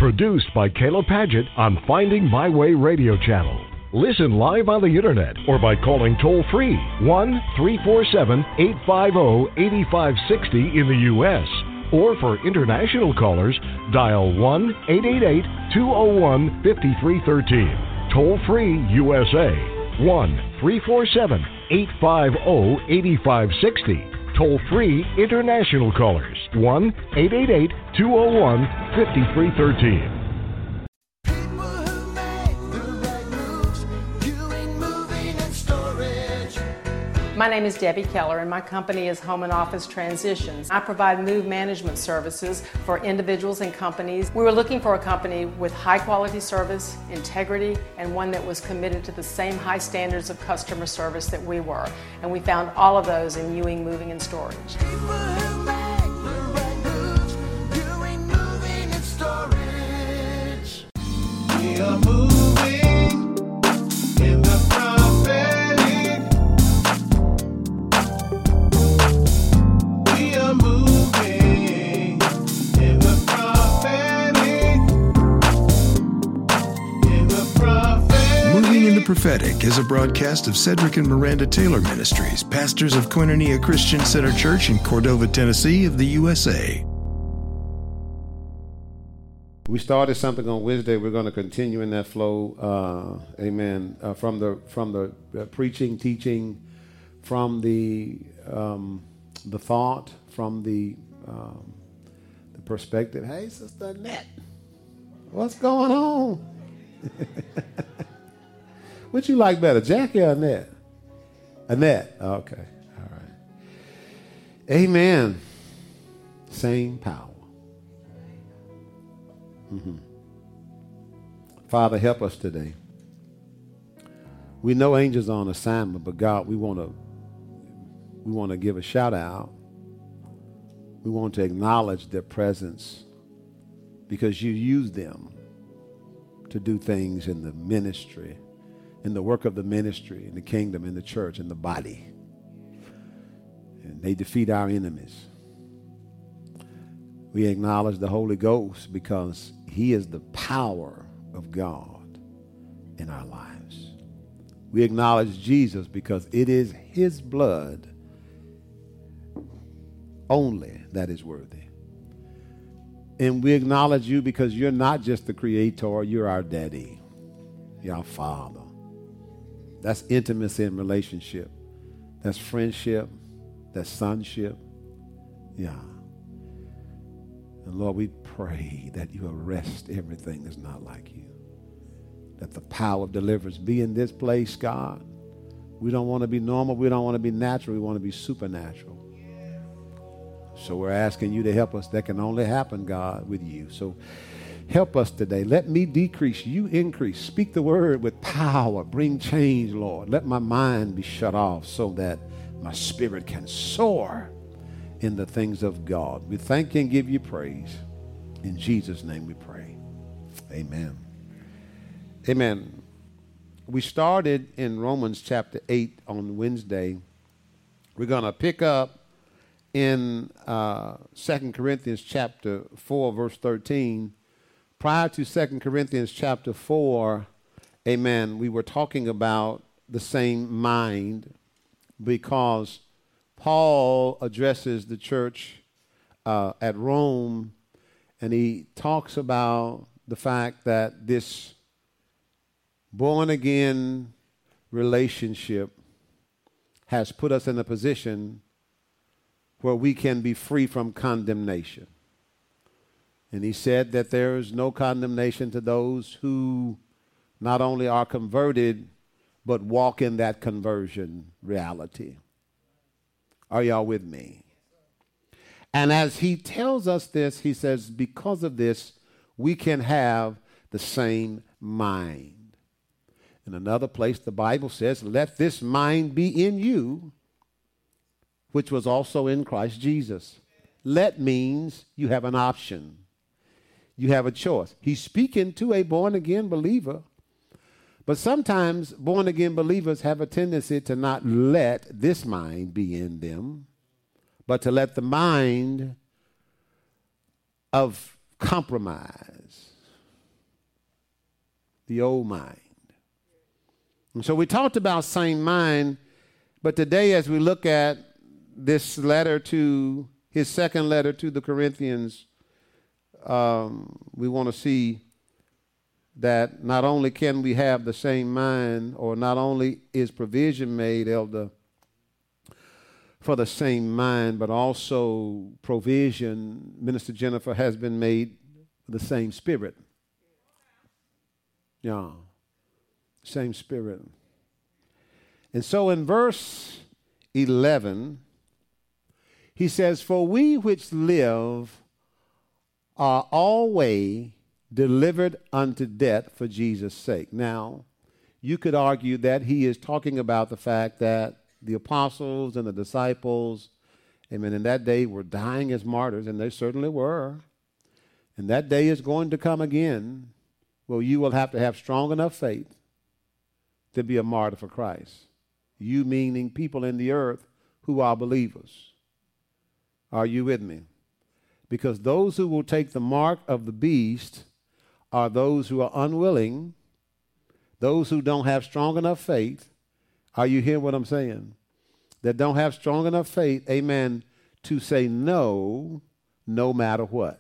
Produced by Caleb Padgett on Finding My Way Radio Channel. Listen live on the internet or by calling toll-free 1-347-850-8560 in the U.S. Or for international callers, dial 1-888-201-5313. Toll-free USA, 1-347-850-8560. Toll-free international callers, 1-888-201-5313. My name is Debbie Keller, and my company is Home and Office Transitions. I provide move management services for individuals and companies. We were looking for a company with high quality service, integrity, and one that was committed to the same high standards of customer service that we were. And we found all of those in Ewing Moving and Storage. We are moving in the prophetic. We are moving in the prophetic. In the prophetic. Moving in the Prophetic is a broadcast of Cedric and Miranda Taylor Ministries, pastors of Koinonia Christian Center Church in Cordova, Tennessee of the USA. We started something on Wednesday. We're going to continue in that flow. Amen. From the preaching, teaching, from the thought, from the perspective. Hey, Sister Annette, what's going on? What you like better, Jackie or Annette? Annette. Okay. All right. Amen. Same power. Mm-hmm. Father, help us today. We know angels are on assignment, but God, we want to give a shout out. We want to acknowledge their presence because you use them to do things in the ministry, in the work of the ministry, in the kingdom, in the church, in the body. And they defeat our enemies. We acknowledge the Holy Ghost because he is the power of God in our lives. We acknowledge Jesus because it is his blood only that is worthy. And we acknowledge you because you're not just the creator, you're our daddy. You're our father. That's intimacy and relationship. That's friendship. That's sonship. Yeah. And Lord, we pray that you arrest everything that's not like you. That the power of deliverance be in this place, God. We don't want to be normal. We don't want to be natural. We want to be supernatural. So we're asking you to help us. That can only happen, God, with you. So help us today. Let me decrease, you increase. Speak the word with power. Bring change, Lord. Let my mind be shut off so that my spirit can soar in the things of God. We thank you and give you praise. In Jesus' name we pray. Amen. Amen. We started in Romans chapter 8 on Wednesday. We're going to pick up in 2 Corinthians chapter 4, verse 13. Prior to 2 Corinthians chapter 4, amen, we were talking about the same mind because Paul addresses the church at Rome, and he talks about the fact that this born-again relationship has put us in a position where we can be free from condemnation. And he said that there is no condemnation to those who not only are converted, but walk in that conversion reality. Are y'all with me? And as he tells us this, he says, because of this, we can have the same mind. In another place, the Bible says, let this mind be in you, which was also in Christ Jesus. Let means you have an option. You have a choice. He's speaking to a born-again believer, but sometimes born-again believers have a tendency to not let this mind be in them, but to let the mind of compromise, the old mind. And so we talked about same mind, but today as we look at this letter to his second letter to the Corinthians, we want to see that not only can we have the same mind, or not only is provision made, Elder, for the same mind, but also provision, Minister Jennifer, has been made for the same spirit. Yeah, same spirit. And so in verse 11, he says, "For we which live are always delivered unto death for Jesus' sake." Now, you could argue that he is talking about the fact that the apostles and the disciples, amen, in that day were dying as martyrs, and they certainly were. And that day is going to come again. Well, you will have to have strong enough faith to be a martyr for Christ. You meaning people in the earth who are believers. Are you with me? Because those who will take the mark of the beast are those who are unwilling, those who don't have strong enough faith. Are you hearing what I'm saying? That don't have strong enough faith, amen, to say no, no matter what.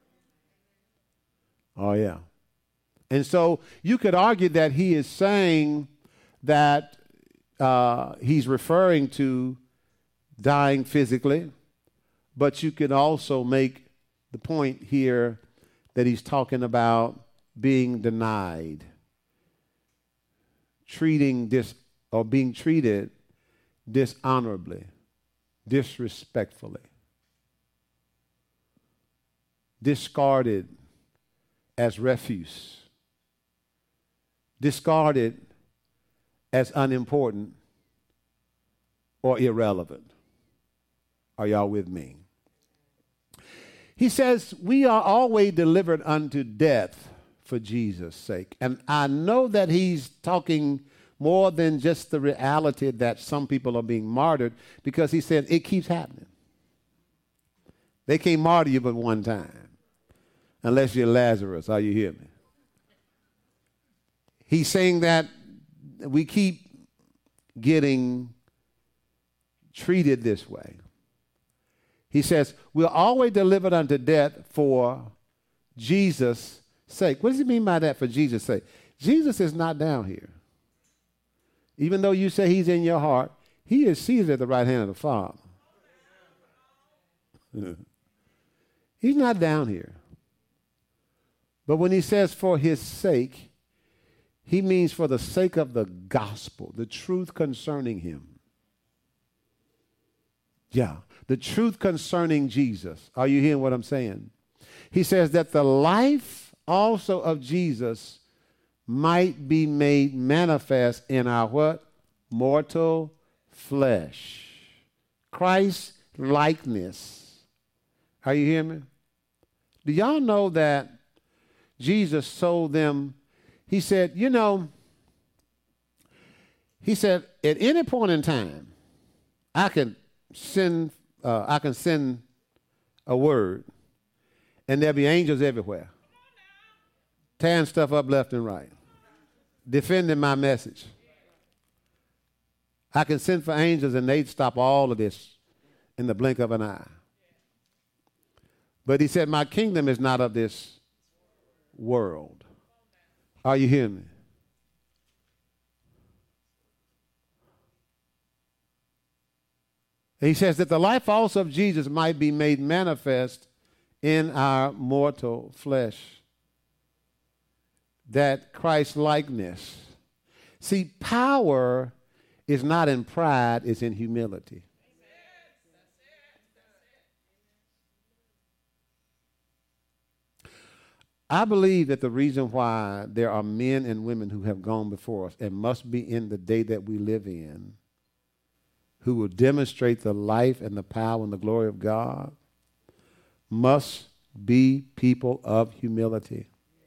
Oh, yeah. And so you could argue that he is saying that he's referring to dying physically, but you could also make the point here that he's talking about being denied, being treated dishonorably, disrespectfully, discarded as refuse, discarded as unimportant or irrelevant. Are y'all with me? He says, we are always delivered unto death for Jesus' sake. And I know that he's talking more than just the reality that some people are being martyred, because he said it keeps happening. They can't martyr you but one time, unless you're Lazarus. Are you hearing me? He's saying that we keep getting treated this way. He says, we're always delivered unto death for Jesus' sake. What does he mean by that, for Jesus' sake? Jesus is not down here. Even though you say he's in your heart, he is seated at the right hand of the Father. He's not down here. But when he says for his sake, he means for the sake of the gospel, the truth concerning him. Yeah, the truth concerning Jesus. Are you hearing what I'm saying? He says that the life also of Jesus might be made manifest in our what? Mortal flesh. Christ's likeness. Are you hearing me? Do y'all know that Jesus told them, he said, at any point in time, I can send a word, and there'll be angels everywhere, tearing stuff up left and right, defending my message. I can send for angels, and they'd stop all of this in the blink of an eye. But he said, my kingdom is not of this world. Are you hearing me? And he says that the life also of Jesus might be made manifest in our mortal flesh. That Christ likeness. See, power is not in pride, it's in humility. I believe that the reason why there are men and women who have gone before us and must be in the day that we live in, who will demonstrate the life and the power and the glory of God, must be people of humility.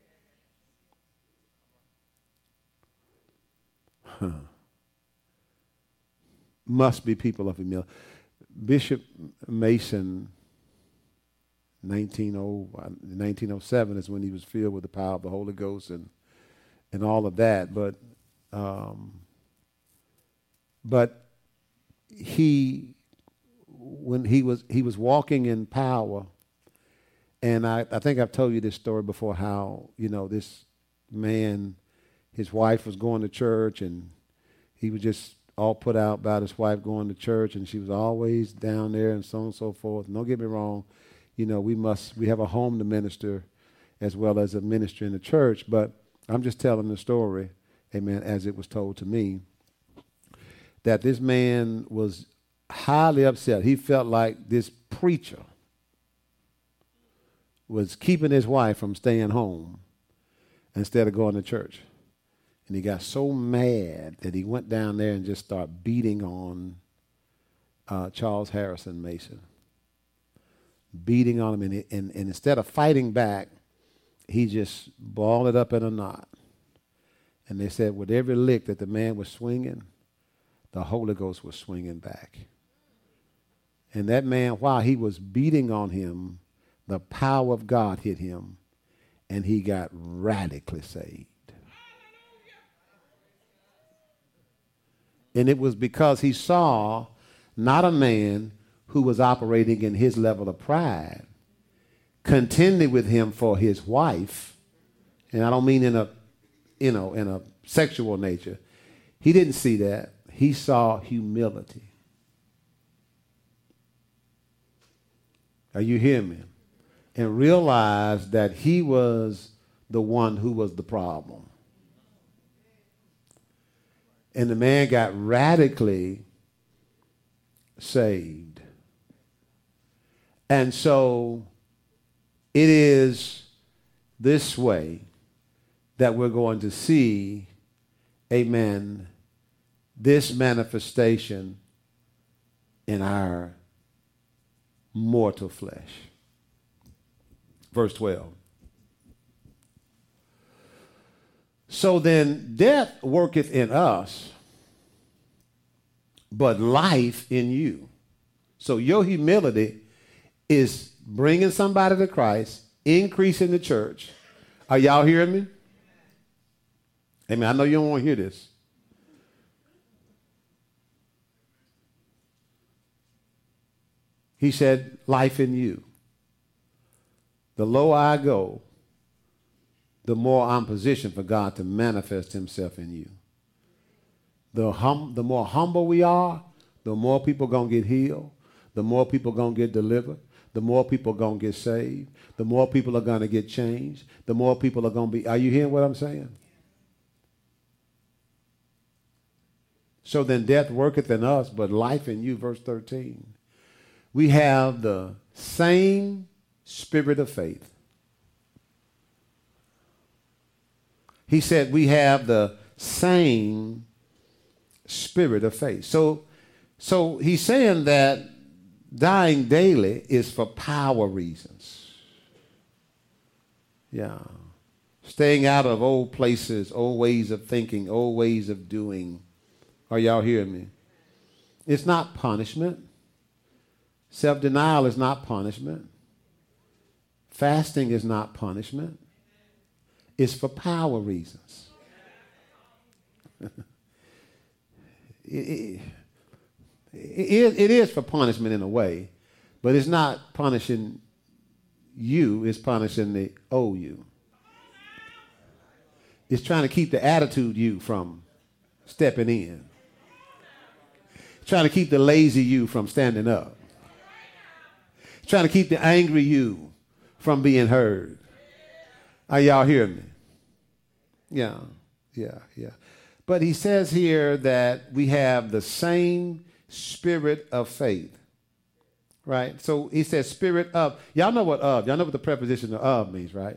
Must be people of humility. Bishop Mason, 1907 is when he was filled with the power of the Holy Ghost, and all of that. But when he was walking in power, and I think I've told you this story before, how, this man, his wife was going to church, and he was just all put out about his wife going to church, and she was always down there and so on and so forth. Don't get me wrong, we have a home to minister as well as a ministry in the church, but I'm just telling the story, amen, as it was told to me, that this man was highly upset. He felt like this preacher was keeping his wife from staying home instead of going to church. And he got so mad that he went down there and just started beating on Charles Harrison Mason. Beating on him. And instead of fighting back, he just balled it up in a knot. And they said with every lick that the man was swinging, the Holy Ghost was swinging back. And that man, while he was beating on him, the power of God hit him, and he got radically saved. And it was because he saw not a man who was operating in his level of pride, contending with him for his wife, and I don't mean in a sexual nature. He didn't see that. He saw humility. Are you hearing me? And realized that he was the one who was the problem. And the man got radically saved. And so it is this way that we're going to see, amen, this manifestation in our mortal flesh. Verse 12. So then death worketh in us, but life in you. So your humility is bringing somebody to Christ, increasing the church. Are y'all hearing me? Amen. I know you don't want to hear this. He said, life in you. The lower I go, the more I'm positioned for God to manifest himself in you. The more humble we are, the more people going to get healed, the more people going to get delivered, the more people going to get saved, the more people are going to get changed, the more people are going to be. Are you hearing what I'm saying? So then death worketh in us, but life in you, verse 13. We have the same spirit of faith. He said we have the same spirit of faith. So he's saying that dying daily is for power reasons. Yeah. Staying out of old places, old ways of thinking, old ways of doing. Are y'all hearing me? It's not punishment. Self-denial is not punishment. Fasting is not punishment. It's for power reasons. It is for punishment in a way, but it's not punishing you, it's punishing the old you. It's trying to keep the attitude you from stepping in. Trying to keep the lazy you from standing up. Trying to keep the angry you from being heard. Are y'all hearing me? Yeah. But he says here that we have the same spirit of faith. Right? So he says spirit of. Y'all know what of. Y'all know what the preposition of means, right?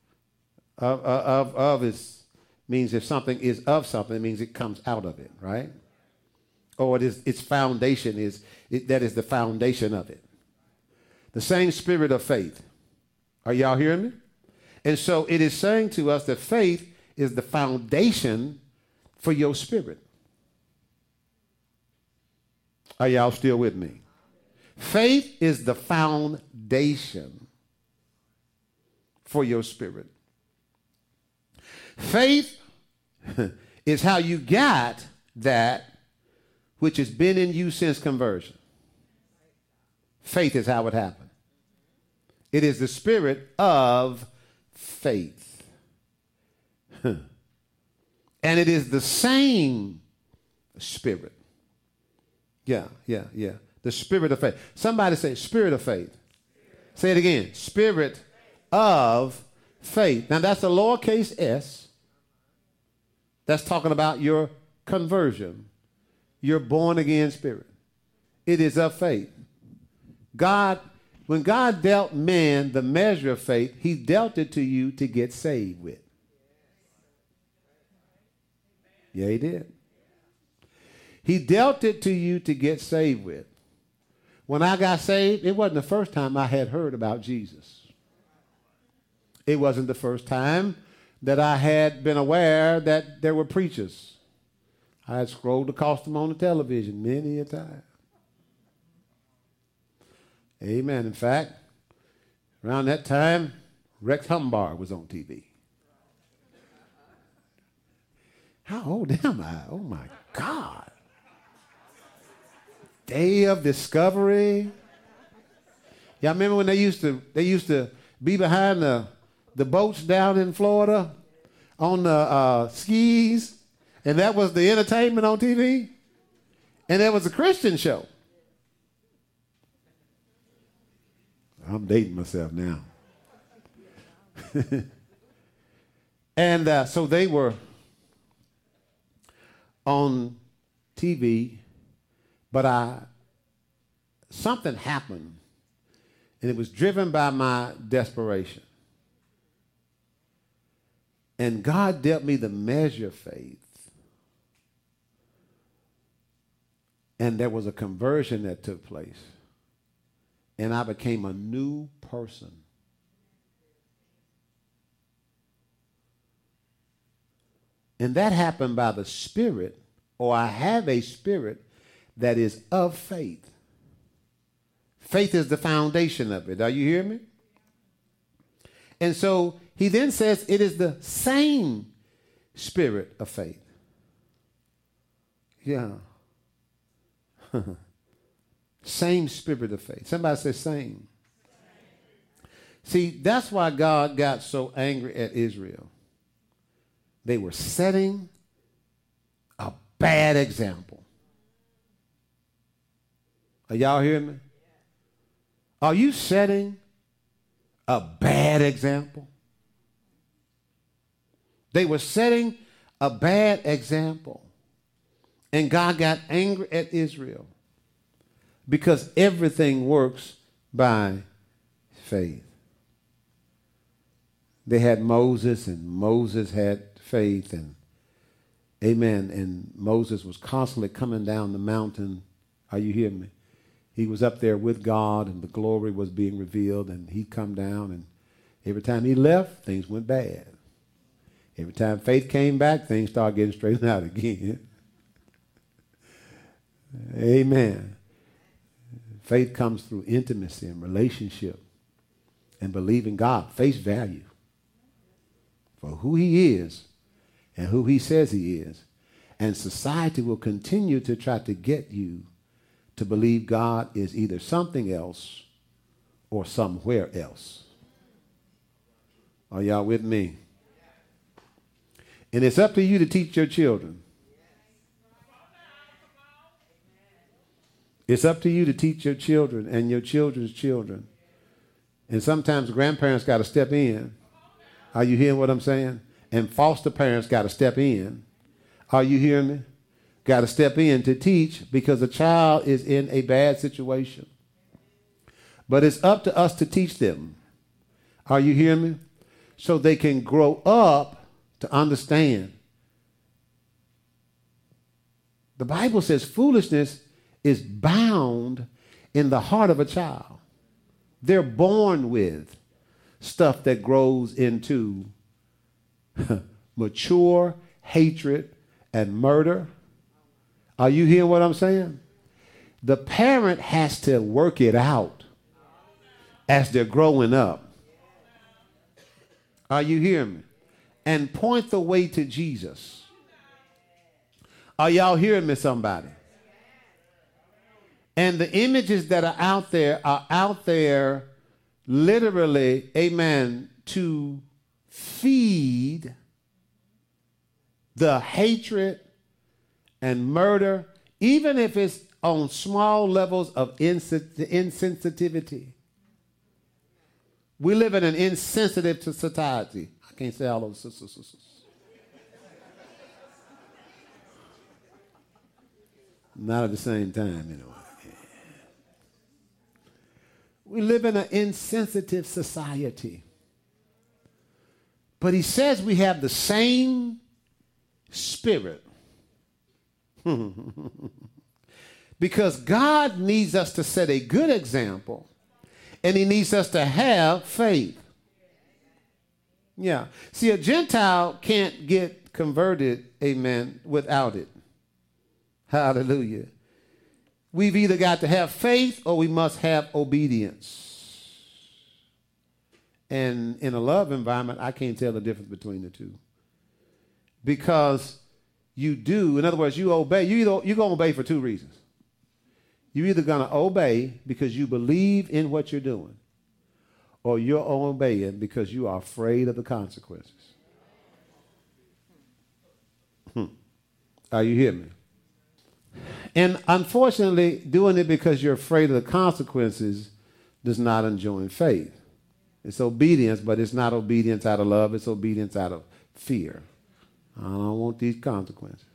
Means if something is of something, it means it comes out of it, right? Or its foundation that is the foundation of it. The same spirit of faith. Are y'all hearing me? And so it is saying to us that faith is the foundation for your spirit. Are y'all still with me? Faith is the foundation for your spirit. Faith is how you got that which has been in you since conversion. Faith is how it happened. It is the spirit of faith. And it is the same spirit. Yeah. The spirit of faith. Somebody say spirit of faith. Say it again. Spirit of faith. Now that's a lowercase s. That's talking about your conversion. Your born again spirit. It is of faith. When God dealt man the measure of faith, he dealt it to you to get saved with. Yeah, he did. He dealt it to you to get saved with. When I got saved, it wasn't the first time I had heard about Jesus. It wasn't the first time that I had been aware that there were preachers. I had scrolled across them on the television many a time. Amen. In fact, around that time, Rex Humbard was on TV. How old am I? Oh my God. Day of Discovery. Y'all remember when they used to be behind the boats down in Florida on the skis, and that was the entertainment on TV? And there was a Christian show. I'm dating myself now. And so they were on TV, but something happened, and it was driven by my desperation. And God dealt me the measure of faith, and there was a conversion that took place. And I became a new person. And that happened by the Spirit, or I have a spirit that is of faith. Faith is the foundation of it. Are you hearing me? And so he then says it is the same spirit of faith. Yeah. Same spirit of faith. Somebody say same. See, that's why God got so angry at Israel. They were setting a bad example. Are y'all hearing me? Are you setting a bad example? They were setting a bad example. And God got angry at Israel. Because everything works by faith. They had Moses, and Moses had faith, and amen. And Moses was constantly coming down the mountain. Are you hearing me? He was up there with God, and the glory was being revealed, and he'd come down, and every time he left, things went bad. Every time faith came back, things started getting straightened out again. Amen. Faith comes through intimacy and relationship and believing God, face value for who he is and who he says he is. And society will continue to try to get you to believe God is either something else or somewhere else. Are y'all with me? And it's up to you to teach your children. It's up to you to teach your children and your children's children. And sometimes grandparents got to step in. Are you hearing what I'm saying? And foster parents got to step in. Are you hearing me? Got to step in to teach because a child is in a bad situation. But it's up to us to teach them. Are you hearing me? So they can grow up to understand. The Bible says foolishness is bound in the heart of a child. They're born with stuff that grows into mature hatred and murder. Are you hearing what I'm saying? The parent has to work it out as they're growing up. Are you hearing me? And point the way to Jesus. Are y'all hearing me, somebody? And the images that are out there literally, amen, to feed the hatred and murder, even if it's on small levels of insensitivity. We live in an insensitive society. I can't say all those sisters. Not at the same time, you know. We live in an insensitive society. But he says we have the same spirit. Because God needs us to set a good example, and he needs us to have faith. Yeah. See, a Gentile can't get converted, amen, without it. Hallelujah. We've either got to have faith or we must have obedience. And in a love environment, I can't tell the difference between the two. Because you do, in other words, you obey. You're going to obey for two reasons. You're either going to obey because you believe in what you're doing, or you're obeying because you are afraid of the consequences. Are you hearing me? And unfortunately, doing it because you're afraid of the consequences does not enjoin faith. It's obedience, but it's not obedience out of love. It's obedience out of fear. I don't want these consequences.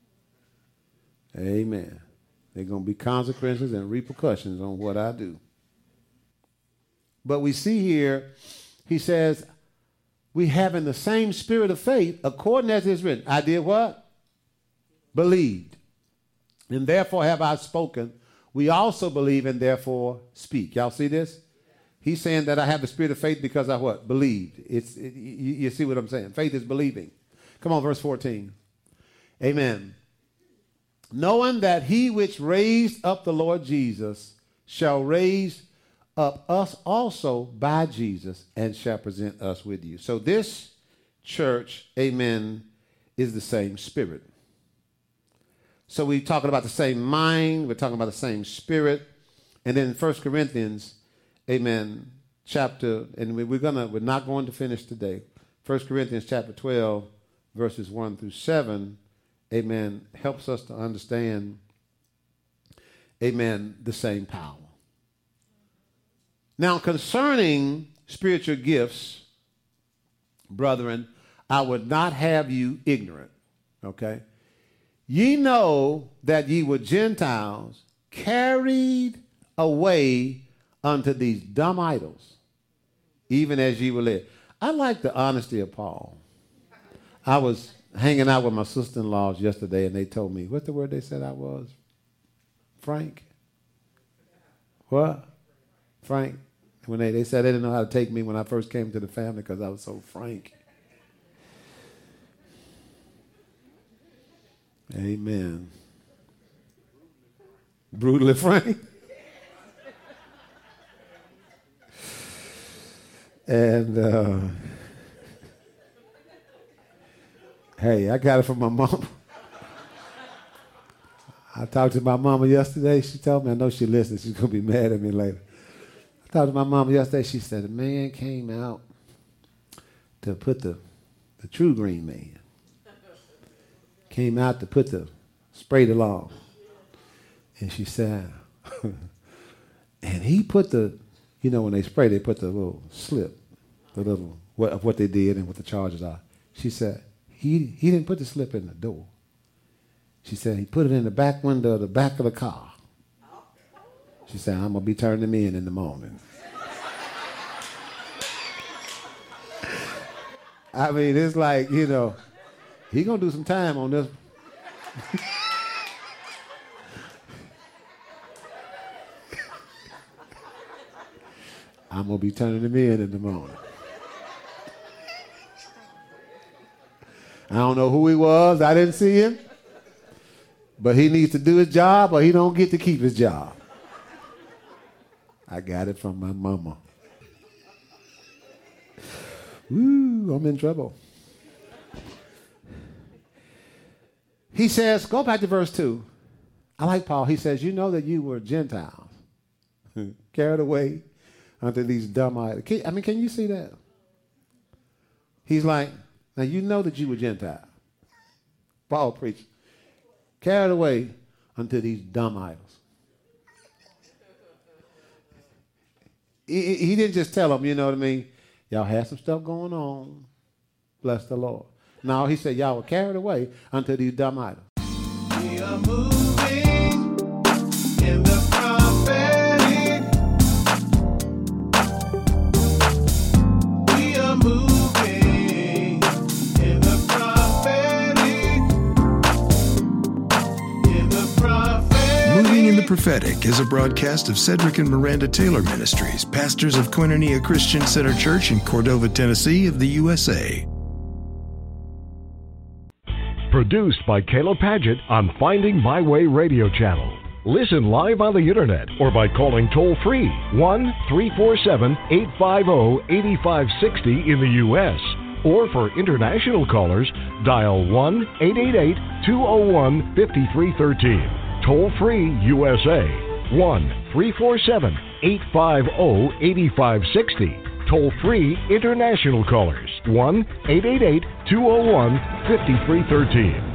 Amen. There are going to be consequences and repercussions on what I do. But we see here, he says, we having the same spirit of faith, according as it is written. I did what? Believed. And therefore have I spoken. We also believe and therefore speak. Y'all see this? He's saying that I have the spirit of faith because I what? Believed. You see what I'm saying? Faith is believing. Come on, verse 14. Amen. Knowing that he which raised up the Lord Jesus shall raise up us also by Jesus and shall present us with you. So this church, amen, is the same spirit. So we're talking about the same mind. We're talking about the same spirit. And then in 1 Corinthians, amen, chapter, and we're not going to finish today. 1 Corinthians chapter 12, verses 1 through 7, amen, helps us to understand, amen, the same power. Now, concerning spiritual gifts, brethren, I would not have you ignorant, okay? Ye know that ye were Gentiles, carried away unto these dumb idols, even as ye were led. I like the honesty of Paul. I was hanging out with my sister-in-laws yesterday, and they told me, what's the word they said I was? Frank? What? Frank. When they said they didn't know how to take me when I first came to the family because I was so frank. Amen. Brutally frank. And hey, I got it from my mom. I talked to my mama yesterday. She told me, I know she listens. She's going to be mad at me later. I talked to my mama yesterday. She said, a man came out to put the true green man. Came out to put spray the lawn. And she said, and he put when they spray, they put the little slip, of what they did and what the charges are. She said, he didn't put the slip in the door. She said, he put it in the back window of the back of the car. She said, I'm going to be turning him in the morning. I mean, it's like, he going to do some time on this. I'm going to be turning him in the morning. I don't know who he was. I didn't see him. But he needs to do his job or he don't get to keep his job. I got it from my mama. Woo, I'm in trouble. He says, go back to verse 2. I like Paul. He says, you know that you were Gentiles, carried away unto these dumb idols. Can you see that? He's like, now you know that you were Gentiles. Paul preached. Carried away unto these dumb idols. He didn't just tell them, you know what I mean? Y'all had some stuff going on. Bless the Lord. No, he said, y'all were carried away unto these dumb idols. We are moving in the prophetic. We are moving in the prophetic. In the prophetic. Moving in the Prophetic is a broadcast of Cedric and Miranda Taylor Ministries, pastors of Koinonia Christian Center Church in Cordova, Tennessee of the USA. Produced by Caleb Paget on Finding My Way radio channel. Listen live on the internet or by calling toll-free 1-347-850-8560 in the U.S. Or for international callers, dial 1-888-201-5313. Toll-free USA 1-347-850-8560. Toll-free international callers 1-888-201-5313.